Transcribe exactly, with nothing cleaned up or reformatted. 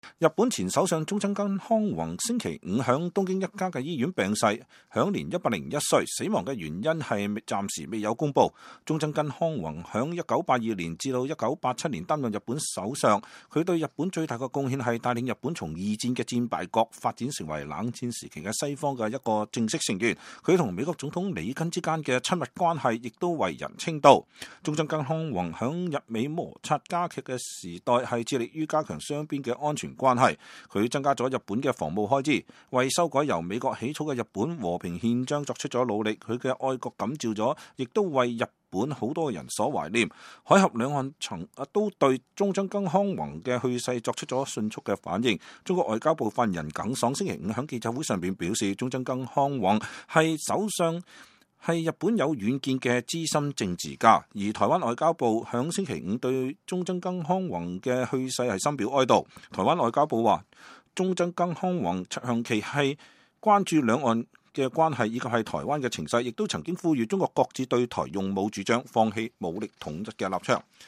日本前首相中曾根康弘星期五響東京一家嘅醫院病逝，享年一百零一歲。死亡嘅原因係暫時未有公布。中曾根康弘響一九八二年至到一九八七年擔任日本首相，佢對日本最大嘅貢獻係帶領日本從二戰嘅戰敗國發展成為冷戰時期嘅西方嘅一個正式成員。佢同美國總統里根之間嘅親密關係亦都為人稱道。中曾根康弘響日美摩擦加劇嘅時代係致力於加強雙邊嘅安全關係，佢增加咗日本嘅防務開支，為修改由美國起草嘅日本和平憲章作出咗努力。佢嘅愛國感召咗，亦都為日本好多人所懷念。海峽兩岸曾都對中曾根康弘嘅去世作出咗迅速嘅反應。中國外交部發言人耿爽星期五喺記者會上邊表示，中曾根康弘係首相，係日本有遠見嘅資深政治家，而台灣外交部響星期五對中曾根康弘嘅去世係深表哀悼。台灣外交部話，中曾根康弘長期係關注兩岸嘅關係以及係台灣嘅情勢，亦都曾經呼籲中國擱置對台用武主張，放棄武力統一嘅立場。